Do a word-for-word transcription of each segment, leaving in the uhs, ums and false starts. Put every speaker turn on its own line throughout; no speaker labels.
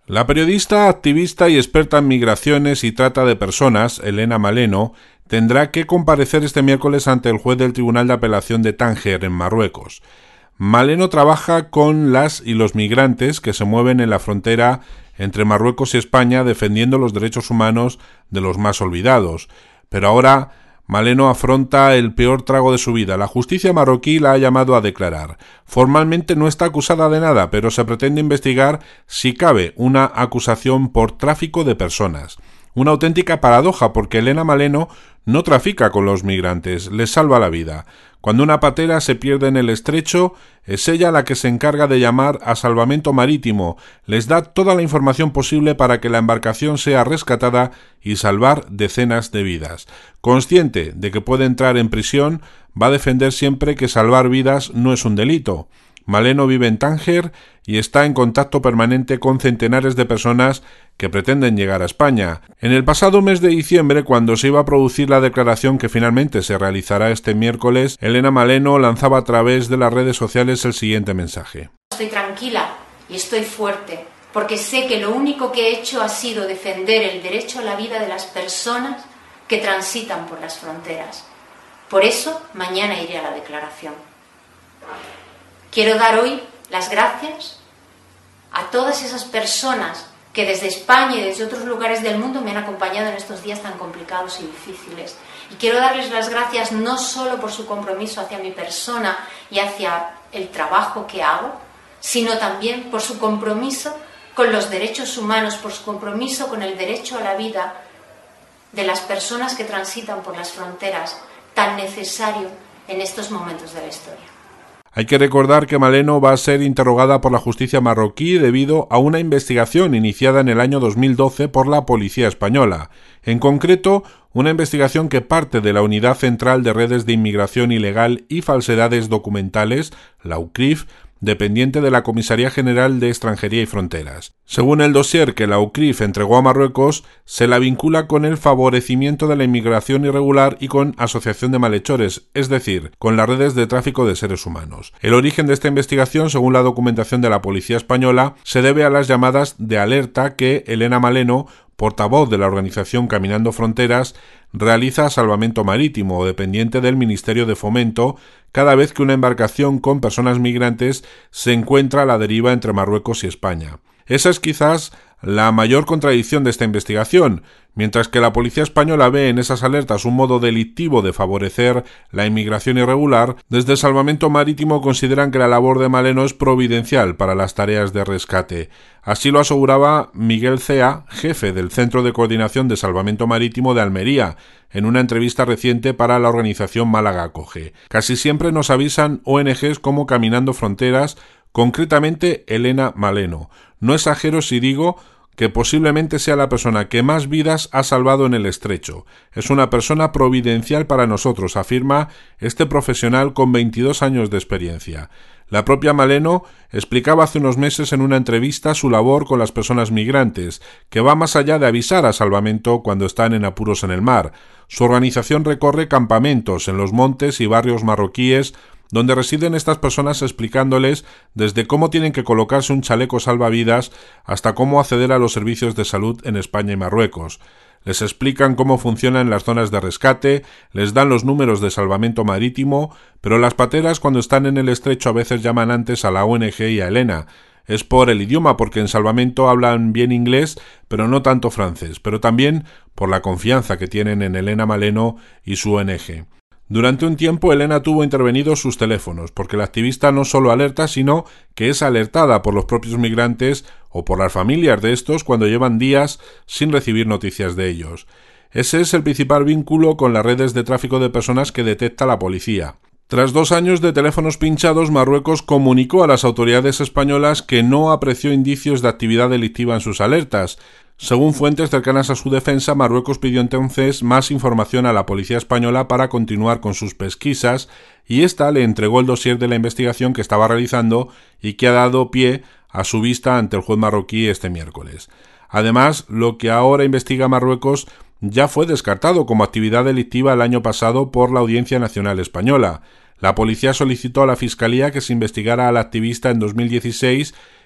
La periodista, activista y experta en migraciones y trata de personas, Elena Maleno, tendrá que comparecer este miércoles ante el juez del Tribunal de Apelación de Tánger, en Marruecos. Maleno trabaja con las y los migrantes que se mueven en la frontera entre Marruecos y España defendiendo los derechos humanos de los más olvidados. Pero ahora Maleno afronta el peor trago de su vida. La justicia marroquí la ha llamado a declarar. Formalmente no está acusada de nada, pero se pretende investigar si cabe una acusación por tráfico de personas. Una auténtica paradoja, porque Elena Maleno no trafica con los migrantes, les salva la vida. Cuando una patera se pierde en el estrecho, es ella la que se encarga de llamar a salvamento marítimo, les da toda la información posible para que la embarcación sea rescatada y salvar decenas de vidas. Consciente de que puede entrar en prisión, va a defender siempre que salvar vidas no es un delito. Maleno vive en Tánger y está en contacto permanente con centenares de personas que pretenden llegar a España. En el pasado mes de diciembre, cuando se iba a producir la declaración que finalmente se realizará este miércoles, Elena Maleno lanzaba a través de las redes sociales el siguiente mensaje.
Estoy tranquila y estoy fuerte, porque sé que lo único que he hecho ha sido defender el derecho a la vida de las personas que transitan por las fronteras. Por eso, mañana iré a la declaración. Quiero dar hoy las gracias a todas esas personas que desde España y desde otros lugares del mundo me han acompañado en estos días tan complicados y difíciles. Y quiero darles las gracias no solo por su compromiso hacia mi persona y hacia el trabajo que hago, sino también por su compromiso con los derechos humanos, por su compromiso con el derecho a la vida de las personas que transitan por las fronteras, tan necesario en estos momentos de la historia.
Hay que recordar que Maleno va a ser interrogada por la justicia marroquí debido a una investigación iniciada en el año dos mil doce por la policía española. En concreto, una investigación que parte de la Unidad Central de Redes de Inmigración Ilegal y Falsedades Documentales, la U C R I F, dependiente de la Comisaría General de Extranjería y Fronteras. Según el dossier que la U C R I F entregó a Marruecos, se la vincula con el favorecimiento de la inmigración irregular y con asociación de malhechores, es decir, con las redes de tráfico de seres humanos. El origen de esta investigación, según la documentación de la policía española, se debe a las llamadas de alerta que Elena Maleno, portavoz de la organización Caminando Fronteras, realiza a Salvamento Marítimo, dependiente del Ministerio de Fomento, cada vez que una embarcación con personas migrantes se encuentra a la deriva entre Marruecos y España. Esa es quizás la mayor contradicción de esta investigación. Mientras que la policía española ve en esas alertas un modo delictivo de favorecer la inmigración irregular, desde Salvamento Marítimo consideran que la labor de Maleno es providencial para las tareas de rescate. Así lo aseguraba Miguel Cea, jefe del Centro de Coordinación de Salvamento Marítimo de Almería, en una entrevista reciente para la organización Málaga Acoge. Casi siempre nos avisan O N Ges como Caminando Fronteras, concretamente Elena Maleno. No exagero si digo que posiblemente sea la persona que más vidas ha salvado en el estrecho. Es una persona providencial para nosotros, afirma este profesional con veintidós años de experiencia. La propia Maleno explicaba hace unos meses en una entrevista su labor con las personas migrantes, que va más allá de avisar a Salvamento cuando están en apuros en el mar. Su organización recorre campamentos en los montes y barrios marroquíes donde residen estas personas, explicándoles desde cómo tienen que colocarse un chaleco salvavidas hasta cómo acceder a los servicios de salud en España y Marruecos. Les explican cómo funcionan las zonas de rescate, les dan los números de salvamento marítimo, pero las pateras cuando están en el estrecho a veces llaman antes a la O N Ge y a Elena. Es por el idioma, porque en Salvamento hablan bien inglés, pero no tanto francés, pero también por la confianza que tienen en Elena Maleno y su O N Ge. Durante un tiempo Elena tuvo intervenidos sus teléfonos, porque la activista no solo alerta, sino que es alertada por los propios migrantes o por las familias de estos cuando llevan días sin recibir noticias de ellos. Ese es el principal vínculo con las redes de tráfico de personas que detecta la policía. Tras dos años de teléfonos pinchados, Marruecos comunicó a las autoridades españolas que no apreció indicios de actividad delictiva en sus alertas. Según fuentes cercanas a su defensa, Marruecos pidió entonces más información a la policía española para continuar con sus pesquisas y ésta le entregó el dossier de la investigación que estaba realizando y que ha dado pie a su vista ante el juez marroquí este miércoles. Además, lo que ahora investiga Marruecos ya fue descartado como actividad delictiva el año pasado por la Audiencia Nacional Española. La policía solicitó a la Fiscalía que se investigara a la activista en dos mil dieciséis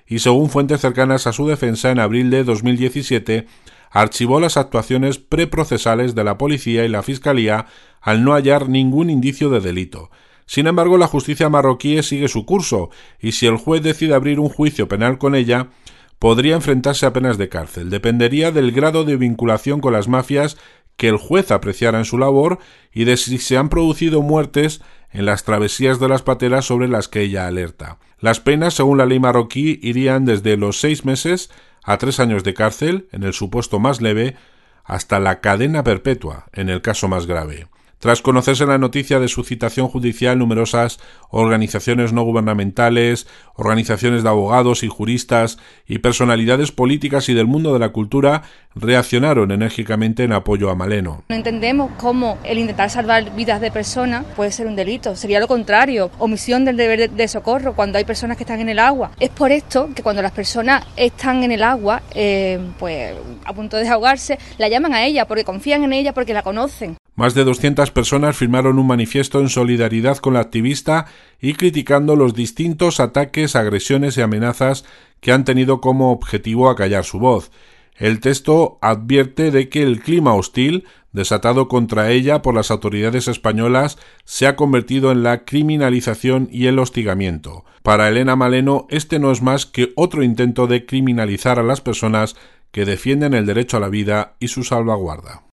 y según fuentes cercanas a su defensa, en abril de dos mil diecisiete archivó las actuaciones preprocesales de la policía y la fiscalía al no hallar ningún indicio de delito. Sin embargo, la justicia marroquí sigue su curso, y si el juez decide abrir un juicio penal con ella, podría enfrentarse a penas de cárcel. Dependería del grado de vinculación con las mafias que el juez apreciara en su labor y de si se han producido muertes en las travesías de las pateras sobre las que ella alerta. Las penas, según la ley marroquí, irían desde los seis meses a tres años de cárcel, en el supuesto más leve, hasta la cadena perpetua, en el caso más grave. Tras conocerse la noticia de su citación judicial, numerosas organizaciones no gubernamentales, organizaciones de abogados y juristas y personalidades políticas y del mundo de la cultura reaccionaron enérgicamente en apoyo a Maleno.
No entendemos cómo el intentar salvar vidas de personas puede ser un delito. Sería lo contrario, omisión del deber de socorro cuando hay personas que están en el agua. Es por esto que cuando las personas están en el agua, eh, pues a punto de ahogarse, la llaman a ella porque confían en ella, porque la conocen.
Más de doscientas personas firmaron un manifiesto en solidaridad con la activista y criticando los distintos ataques, agresiones y amenazas que han tenido como objetivo acallar su voz. El texto advierte de que el clima hostil, desatado contra ella por las autoridades españolas, se ha convertido en la criminalización y el hostigamiento. Para Elena Maleno, este no es más que otro intento de criminalizar a las personas que defienden el derecho a la vida y su salvaguarda.